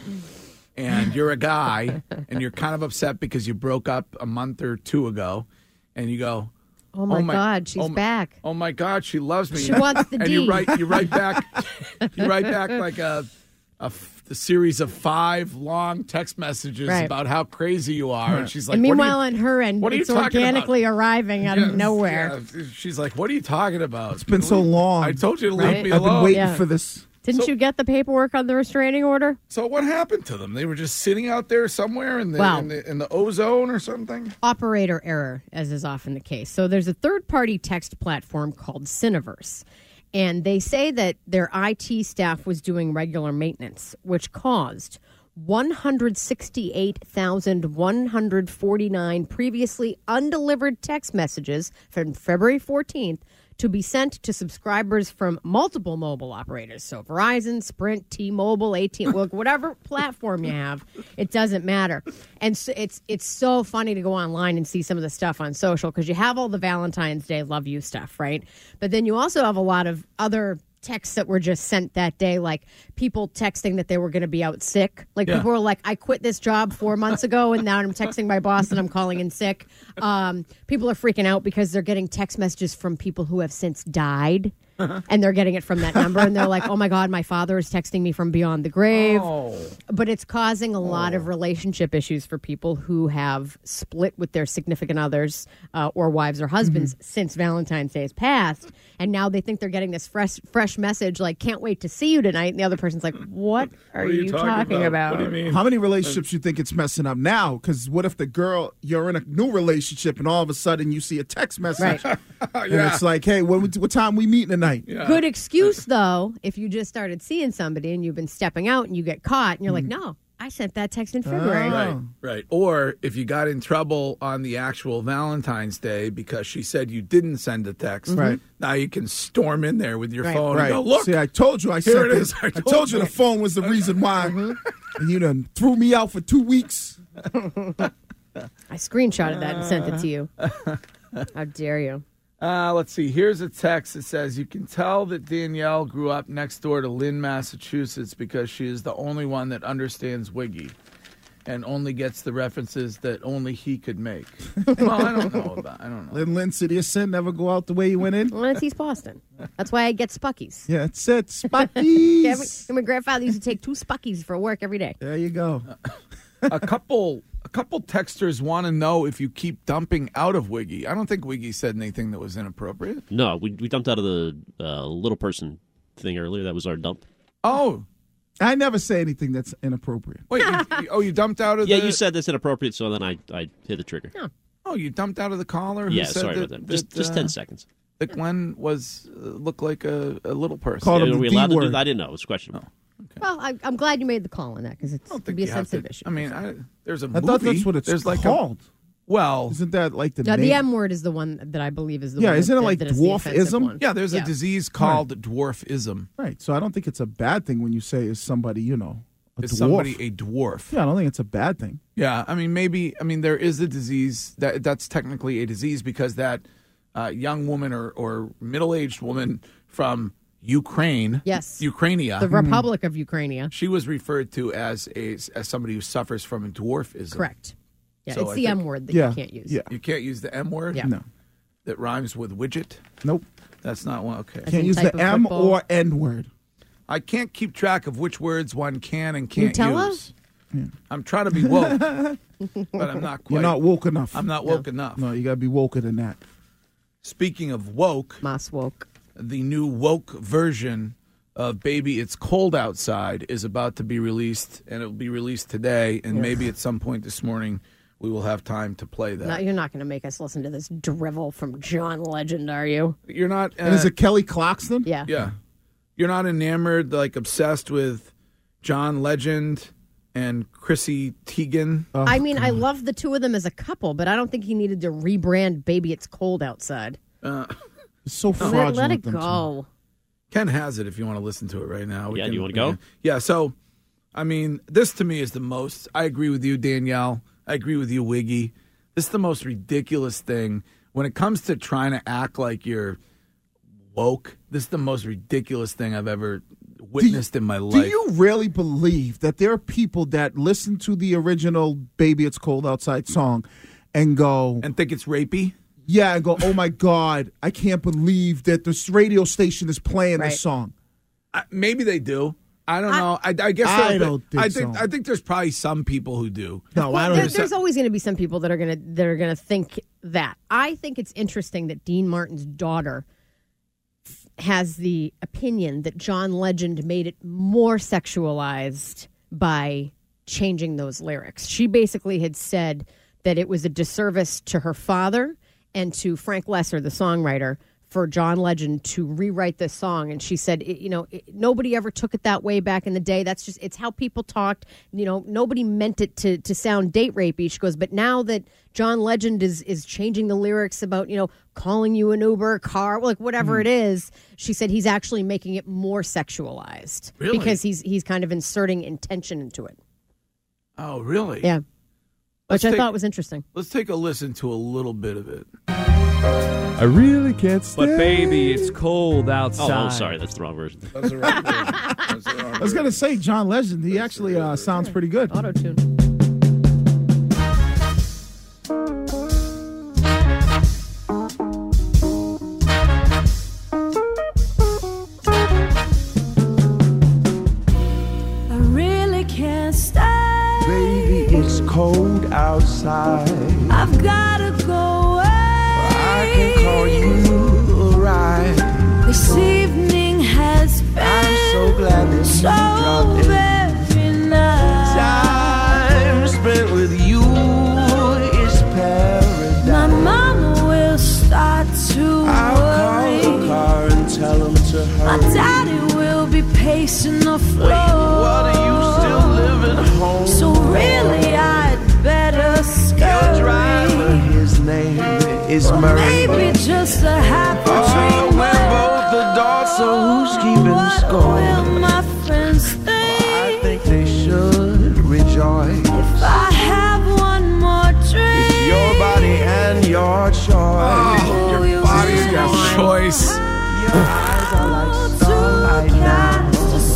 and you're a guy, and you're kind of upset because you broke up a month or two ago, and you go, Oh my, God, she's oh my- back. Oh my God, she loves me. She wants the and D. you write, you write back, you write back like a, a, f- a series of five long text messages Right. about how crazy you are, and she's like, and "What are meanwhile, you- on her end, what are you it's talking about?" organically arriving out Yes, of nowhere. yeah. She's like, "What are you talking about? It's been so long. I told you to leave Right. me I've been alone." waiting Yeah. for this. Didn't So- you get the paperwork on the restraining order? So what happened to them? They were just sitting out there somewhere in the Wow. in the, in the ozone or something. Operator error, as is often the case. So there's a third-party text platform called Cineverse, and they say that their I T staff was doing regular maintenance, which caused one hundred sixty-eight thousand one hundred forty-nine previously undelivered text messages from February fourteenth to be sent to subscribers from multiple mobile operators. So Verizon, Sprint, T-Mobile, A T and T, well, whatever platform you have, it doesn't matter. And so it's it's so funny to go online and see some of the stuff on social because you have all the Valentine's Day love you stuff, right? But then you also have a lot of other texts that were just sent that day, like people texting that they were going to be out sick. Like Yeah. people were like, I quit this job four months ago and now I'm texting my boss and I'm calling in sick. Um, people are freaking out because they're getting text messages from people who have since died. And they're getting it from that number, and they're like, "Oh my God, my father is texting me from beyond the grave." Oh. But it's causing a lot of relationship issues for people who have split with their significant others uh, or wives or husbands since Valentine's Day has passed, and now they think they're getting this fresh, fresh message like, "Can't wait to see you tonight," and the other person's like, "What are, What are you you talking talking, about? about?" What do you mean? How many relationships you think it's messing up now? Because what if the girl, you're in a new relationship and all of a sudden you see a text message Right. and Yeah. it's like, hey, what, what time we meeting tonight? Yeah. Good excuse though, if you just started seeing somebody and you've been stepping out and you get caught, and you're like, "No, I sent that text in February." Right, right. Or if you got in trouble on the actual Valentine's Day because she said you didn't send a text, Right. now you can storm in there with your Right. phone Right. and go, look, See, I told you. I Here sent it is. the- I I told told you you. the phone was the reason why. And you done threw me out for two weeks. I screenshotted that and sent it to you. How dare you? Uh, let's see. Here's a text that says, you can tell that Danielle grew up next door to Lynn, Massachusetts because she is the only one that understands Wiggy and only gets the references that only he could make. Well, I don't know about I don't know. Lynn, Lynn, City of Sin, never go out the way you went in? Well, it's East Boston. That's why I get Spuckies. Yeah, it's it. Spuckies. Yeah, my, my grandfather used to take two Spuckies for work every day. There you go. a couple a couple texters want to know if you keep dumping out of Wiggy. I don't think Wiggy said anything that was inappropriate. No, we we dumped out of the uh, little person thing earlier. That was our dump. Oh. I never say anything that's inappropriate. Wait, you, you- oh, you dumped out of Yeah, the... you said that's inappropriate, so then I, I hit the trigger. Oh, you dumped out of the caller? Who Yeah, said sorry that, about that. Just just uh, ten seconds. That Glenn was uh, looked like a, a little person. Yeah, are we allowed to do that? I didn't know. It was questionable. Well, I, I'm glad you made the call on that because it's to be a you have sensitive to- issue. I mean, I, there's a I movie. thought that's what it's there's like called. A, well, Isn't that like the No, name? the M word is the one that I believe is the Yeah, one. isn't that, it like that is the offensive dwarfism? one. yeah, there's Yeah. a disease called dwarfism. Right. So I don't think it's a bad thing when you say is somebody, you know, a Is dwarf. somebody a dwarf? Yeah, I don't think it's a bad thing. Yeah, I mean, maybe. I mean, there is a disease that that's technically a disease because that uh, young woman or, or middle-aged woman from Ukraine, Yes. Ukrainia, The Republic of Ukraine. she was referred to as a as somebody who suffers from dwarfism. Correct. Yeah, So it's I the think- M word that Yeah, you can't use. yeah. You can't use the M word. Yeah. No. That rhymes with widget. Nope. That's not one. Okay. Can't use the M or N word. I can't keep track of which words one can and can't Nutella? use. I'm trying to be woke, but I'm not quite. You're not woke enough. I'm not woke enough. No, you got to be woker than that. Speaking of woke, Moss woke. the new woke version of Baby It's Cold Outside is about to be released, and it will be released today, and Ugh. maybe at some point this morning we will have time to play that. No, you're not going to make us listen to this drivel from John Legend, are you? You're not. Uh, And is it Kelly Clarkson? Yeah. Yeah. You're not enamored, like obsessed with John Legend and Chrissy Teigen. Oh, I mean, I love the two of them as a couple, but I don't think he needed to rebrand Baby It's Cold Outside. Uh, It's so Let, fraudulent. let it them two. go. Ken has it if you want to listen to it right now. We Yeah, can- do you wanna we go? can- Yeah, so, I mean, this to me is the most. I agree with you, Danielle. I agree with you, Wiggy. This is the most ridiculous thing. When it comes to trying to act like you're woke, this is the most ridiculous thing I've ever witnessed in my Do life. you really believe that there are people that listen to the original Baby It's Cold Outside song and go. And think it's rapey? Yeah, and go, oh my God, I can't believe that this radio station is playing Right. this song. I, maybe they do. I don't know. I, I guess I there- don't think I think so. I think there's probably some people who do. No, I Well, don't there, think there's always going to be some people that are going to that are going to think that. I think it's interesting that Dean Martin's daughter has the opinion that John Legend made it more sexualized by changing those lyrics. She basically had said that it was a disservice to her father and to Frank Lesser, the songwriter, for John Legend to rewrite this song. And she said, it, you know, it, nobody ever took it that way back in the day. That's just, it's how people talked. You know, nobody meant it to to sound date rapey. She goes, but now that John Legend is is changing the lyrics about, you know, calling you an Uber car, like whatever it is, she said he's actually making it more sexualized. Really? Because he's he's kind of inserting intention into it. Oh, really? Yeah. Let's Which I take- thought was interesting. Let's take a listen to a little bit of it. I really can't stay. But baby, it's cold Oh, outside. oh, sorry, that's the wrong version. That's the wrong version. That's the wrong I was going to say, John Legend, he actually uh, sounds pretty good. Auto tune. I really can't stay. Baby, it's cold outside. I've gotta go away. I can call you a ride. This evening has been I'm so glad that so you dropped in. very nice. Time spent with you is paradise. My mama will start to I'll call worry. the car and tell him to My hurry. daddy will be pacing the floor. Wait, what are you still living home? So really, I'd better Your scurry. driver, his name is Murray. Maybe just a happy Oh, dream. we're both adults, so who's keeping What score? will my friends I think think they should rejoice. if I have one more drink? face. Your eyes are like starlight now.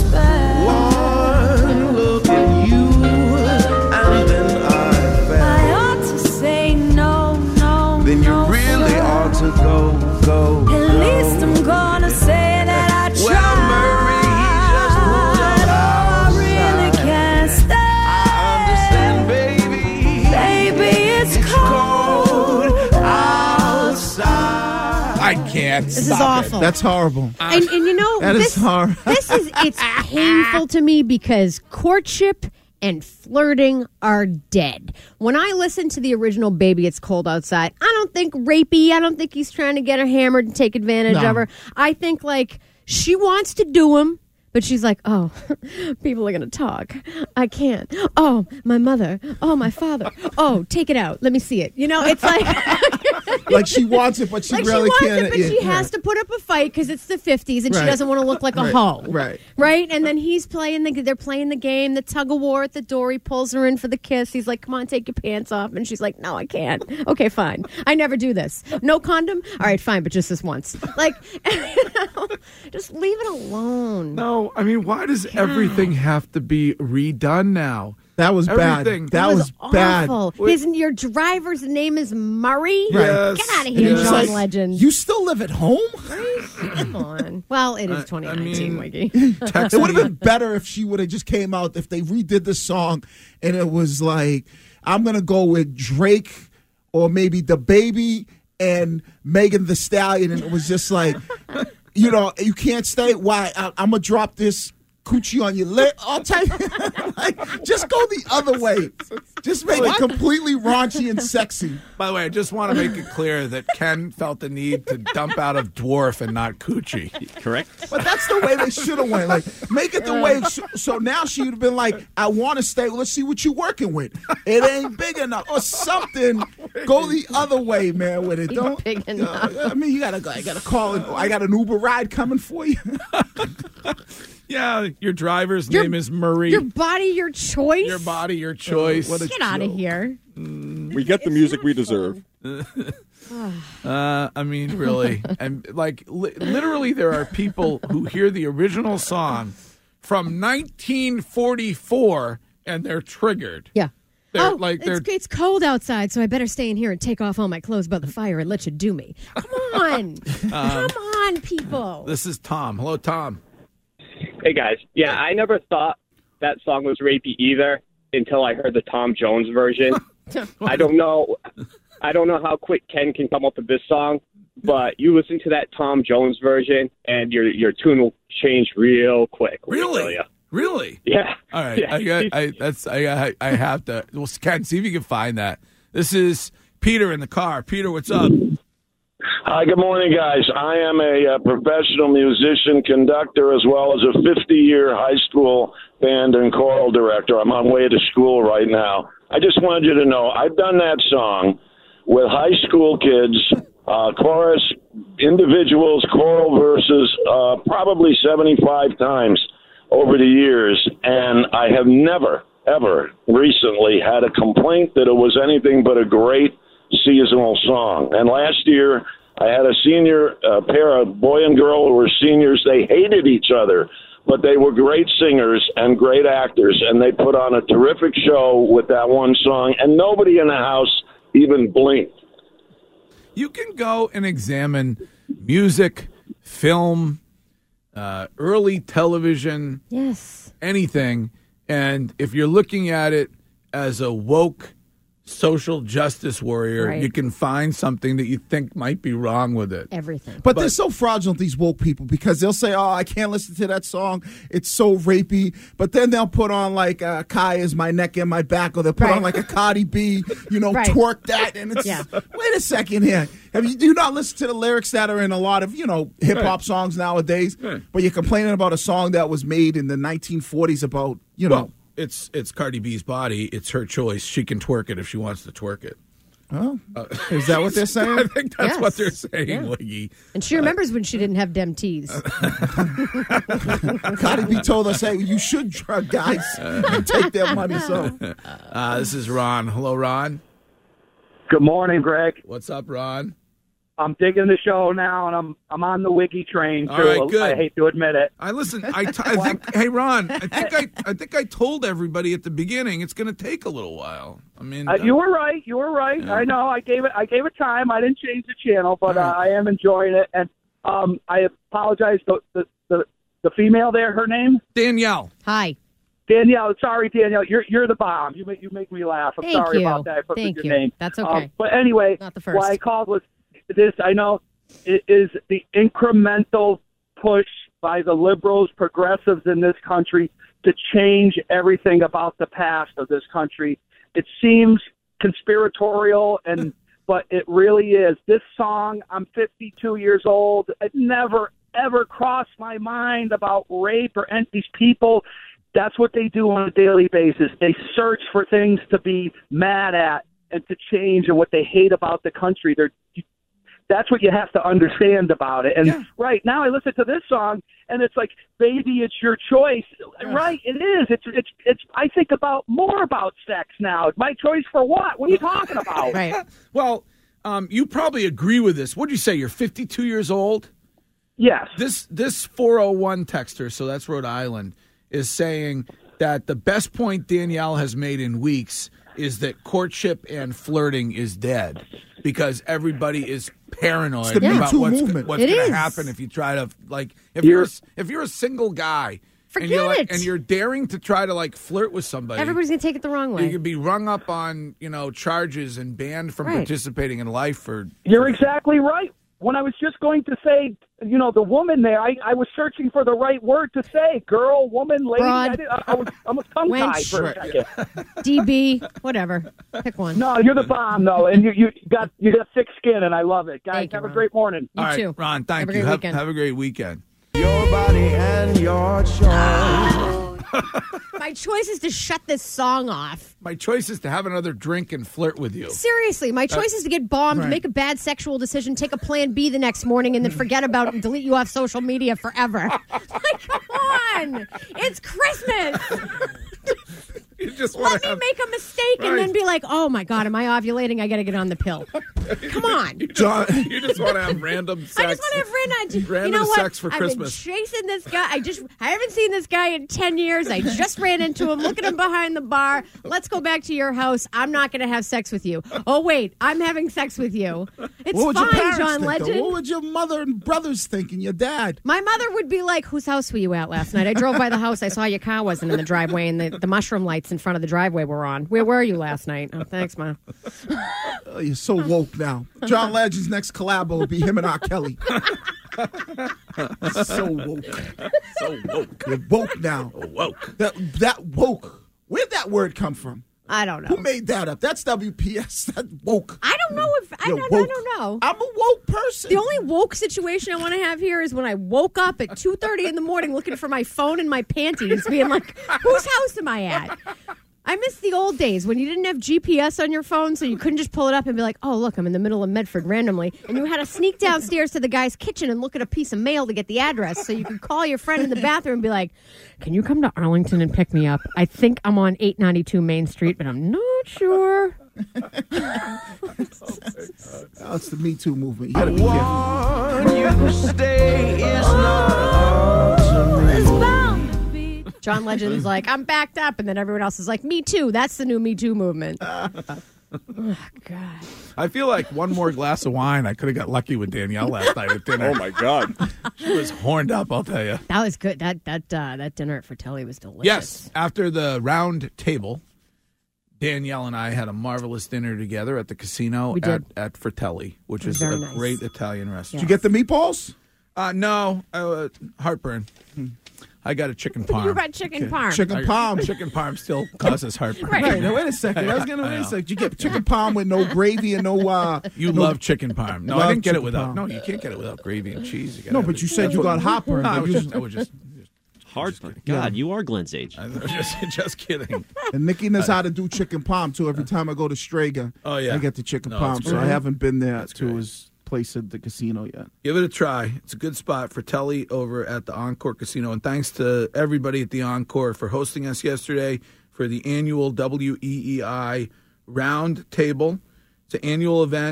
One look at you, and then I fell. I ought to say no, no, Then you no, really sir. ought to go, go, At go. least I'm gonna say that I tried. Well, Murray, just moved up Oh, I really outside. can't stay. I understand, baby. Baby, it's cold outside. I can't. This is Stop awful. That's horrible. And, and you know, That is this, hard. this is, it's painful to me because courtship and flirting are dead. When I listen to the original Baby It's Cold Outside, I don't think rapey. I don't think he's trying to get her hammered and take advantage No. of her. I think like she wants to do him, but she's like, oh, people are going to talk. I can't. Oh, my mother. Oh, my father. Oh, take it out. Let me see it. You know, it's like... Like she wants it, but she like really she wants can't. it, but yeah, she yeah. has to put up a fight because it's the fifties and Right. she doesn't want to look like a Right. hoe. Right. Right? And then he's playing the they're playing the game, the tug of war at the door. He pulls her in for the kiss. He's like, "Come on, take your pants off." And she's like, "No, I can't." Okay, fine. I never do this. No condom? All right, fine, but just this once. Like, you know, just leave it alone. No, I mean, why does everything have to be redone now? That was Everything. bad. That, was, bad. Awful. His your driver's name is Murray. Yes. Get out of here, Yes. John Like, Legend. You still live at home? Come on. Well, it is twenty nineteen, mean, Wiggy. Text It would me. have been better if she would have just came out, if they redid the song and it was like, I'm going to go with Drake or maybe The Baby and Megan Thee Stallion. And it was just like, you know, you can't stay. Why? I, I'm going to drop this coochie on your lip. I'll tell you. Like, just go the other way. Just make it completely raunchy and sexy. By the way, I just want to make it clear that Ken felt the need to dump out of dwarf and not coochie. Correct? But that's the way they should have went. Like, make it the way. So, so now she would have been like, I want to stay. Let's see what you're working with. It ain't big enough or something. Go the other way, man, with it. Don't. Big enough. I mean, you gotta go. I gotta call it. I got an Uber ride coming for you. Yeah, your driver's Your- name is Marie. Your body, your choice. Your body, your choice. what a Get out of here. We get the music we deserve. Uh, I mean, really, and like li- literally, there are people who hear the original song from nineteen forty-four and they're triggered. Yeah. They're oh, like they're it's, it's cold outside, so I better stay in here and take off all my clothes by the fire and let you do me. Come on. Come on, people. This is Tom. Hello, Tom. Hey guys, yeah, I never thought that song was rapey either until I heard the Tom Jones version. I don't know, I don't know how quick Ken can come up with this song, but you listen to that Tom Jones version, and your your tune will change real quick. let me tell Really? ya. Really? Yeah. All right. Yeah. I got. I that's. I. I, I have to. Well, Ken, see if you can find that. This is Peter in the car. Peter, what's up? Hi, good morning, guys. I am a, uh professional musician, conductor, as well as a fifty-year high school band and choral director. I'm on way to school right now. I just wanted you to know I've done that song with high school kids, uh, chorus, individuals, choral verses, uh, probably seventy-five times over the years, and I have never, ever recently had a complaint that it was anything but a great seasonal song. And last year, I had a senior uh, pair of boy and girl who were seniors. They hated each other, but they were great singers and great actors, and they put on a terrific show with that one song, and nobody in the house even blinked. You can go and examine music, film, uh, early television, yes, anything, and if you're looking at it as a woke social justice warrior, Right. you can find something that you think might be wrong with it. Everything. But, they're so fraudulent, these woke people, because they'll say, oh, I can't listen to that song. It's so rapey. But then they'll put on like uh, Kaya's My Neck and My Back, or they'll put Right. on like a Cardi B, you know, Right. twerk that. And it's, Yeah. wait a second here. Have you, do you not listen to the lyrics that are in a lot of, you know, hip hop Right. songs nowadays? Right. But you're complaining about a song that was made in the nineteen forties about, you know. Well, it's it's Cardi B's body. It's her choice. She can twerk it if she wants to twerk it. Oh, is that what they're saying? I think that's Yes. what they're saying, Yeah. Wiggy. And she remembers when she didn't have dem tees. Cardi B told us, hey, you should drug guys and take their money. So Uh, this is Ron. Hello, Ron. Good morning, Greg. What's up, Ron? I'm digging the show now, and I'm I'm on the Wiggy train. All Too. right, good. I hate to admit it. I listen. I, t- I think. Hey, Ron. I think I. I think I told everybody at the beginning it's going to take a little while. I mean, Uh, you were right. You were right. Yeah. I know. I gave it. I gave it time. I didn't change the channel, but uh, I am enjoying it. And um, I apologize. The, the the the female there, her name Danielle. Hi, Danielle. Sorry, Danielle. You're you're the bomb. You make you make me laugh. I'm Thank sorry you. about that. I forgot Thank your you. name. That's Um, okay. but anyway, Not the first. why I called was this. I know it is the incremental push by the liberals, progressives in this country to change everything about the past of this country. It seems conspiratorial, and but it really is. This song, I'm fifty-two years old. It never, ever crossed my mind about rape or any these people. That's what they do on a daily basis. They search for things to be mad at and to change and what they hate about the country. They're That's what you have to understand about it. And right now I listen to this song and it's like, baby, it's your choice. Right. It is. It's, it's, it's, I think about more about sex now. My choice for what? What are you talking about? Right. Well, um, you probably agree with this. What'd you say? You're fifty-two years old? Yes. This, this four oh one texter, so that's Rhode Island, is saying that the best point Danielle has made in weeks is that courtship and flirting is dead because everybody is paranoid It's the Me about Too what's, movement. what's It going is. to happen if you try to like if you're, You're- a, if you're a single guy and Forget you're like, it. and you're daring to try to like flirt with somebody. everybody's gonna take it the wrong you way. could be rung up on, you know, charges and banned from Right. participating in life for You're exactly right. When I was just going to say, you know, the woman there, I, I was searching for the right word to say. Girl, woman, lady. Broad. I, did, I, I was almost tongue-tied Wench. for a second. D B, whatever. Pick one. No, you're the bomb, though, and you you got you got thick skin, and I love it. Guys, Thank you, have a Ron. great morning. All right, Ron, thank Have a you. great Have, weekend. have a great weekend. Your body and your choice. My choice is to shut this song off. My choice is to have another drink and flirt with you. Seriously, my choice is to get bombed, Right. make a bad sexual decision, take a plan B the next morning, and then forget about it and delete you off social media forever. Like, come on. It's Christmas. You just Let me make a mistake and Right. then be like, oh my God, am I ovulating? I got to get on the pill. Come on. John, you just want to have random sex. I just want to have random, Random you know what? sex for I've Christmas. been chasing this guy. I just, I haven't seen this guy in ten years. I just ran into him. Look at him behind the bar. Let's go back to your house. I'm not going to have sex with you. Oh wait, I'm having sex with you. It's what would your fine, parents John think, though? Legend. What would your mother and brothers think and your dad? My mother would be like, whose house were you at last night? I drove by the house. I saw your car wasn't in the driveway and the, the mushroom lights in front of the driveway were on. Where were you last night? Oh, thanks, Ma. Oh, you're so woke now. John Legend's next collab will be him and R. Kelly. so woke. So woke. You're woke now. Woke. That that woke. Where'd that word come from? I don't know. Who made that up? That's W P S. That woke. I don't know if I You're don't, I woke. don't know. I'm a woke person. The only woke situation I want to have here is when I woke up at two thirty in the morning looking for my phone and my panties, being like, whose house am I at? I miss the old days when you didn't have G P S on your phone, so you couldn't just pull it up and be like, oh, look, I'm in the middle of Medford randomly. And you had to sneak downstairs to the guy's kitchen and look at a piece of mail to get the address so you could call your friend in the bathroom and be like, can you come to Arlington and pick me up? I think I'm on eight ninety-two Main Street, but I'm not sure. Now it's the Me Too movement. You gotta be careful. You stay is not to me. John Legend's like, I'm backed up. And then everyone else is like, me too. That's the new Me Too movement. Oh, God. I feel like one more glass of wine, I could have got lucky with Danielle last night at dinner. Oh, my God. She was horned up, I'll tell you. That was good. That that uh, that dinner at Fratelli was delicious. Yes, after the round table, Danielle and I had a marvelous dinner together at the casino We at, did. at Fratelli, which It was is a very nice. great Italian restaurant. Did you get the meatballs? Uh, no, uh, heartburn. I got a chicken parm. You got chicken parm. Chicken I- parm. Chicken parm still causes heartburn. Right. Right, now wait a second. I was gonna I wait a know. second. Did you get chicken parm with no gravy and no uh You no, love chicken parm. No, I Love didn't get it chicken without. parm. No, you can't get it without gravy and cheese. You gotta No, have but it- you said that's you what- got heartburn. No, I but was you- just, I was just, Heartburn. God, you are Glenn's age. I was just, just kidding. And Nikki knows how to do chicken parm too. Every time I go to Strega, Oh, yeah. I get the chicken No, parm. it's So I great. haven't been there That's to great. his place at the casino yet. Give it a try. It's a good spot for Telly over at the Encore Casino. And thanks to everybody at the Encore for hosting us yesterday for the annual W E E I Round Table. It's an annual event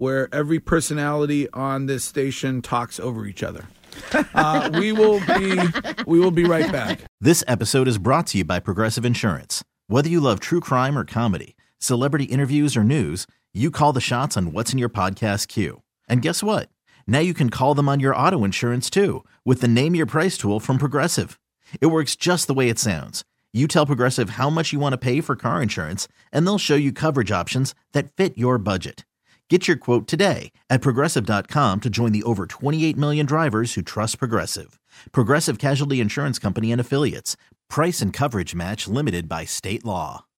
where every personality on this station talks over each other. Uh, we will be we will be right back. This episode is brought to you by Progressive Insurance. Whether you love true crime or comedy, celebrity interviews or news, you call the shots on what's in your podcast queue. And guess what? Now you can call them on your auto insurance too with the Name Your Price tool from Progressive. It works just the way it sounds. You tell Progressive how much you want to pay for car insurance, and they'll show you coverage options that fit your budget. Get your quote today at Progressive dot com to join the over twenty-eight million drivers who trust Progressive. Progressive Casualty Insurance Company and Affiliates. Price and coverage match limited by state law.